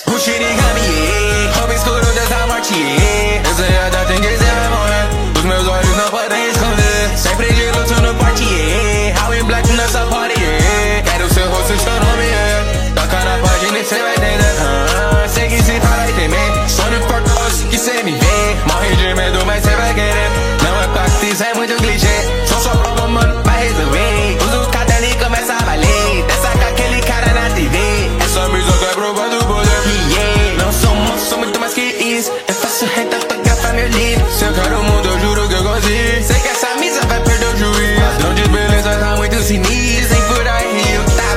O Shinigami, roubo escuro dessa morte. Essa é a data em que cê vai morrer. Os meus olhos não podem esconder. Sempre de luto no porte. How in black nessa party. Quero seu rosto, seu nome. Toca na página e cê vai entender. Sei que cê para e temer. Sonic Force que cê me vê. Morre de medo, mas cê vai querer. Não é pacto, isso é muito clichê.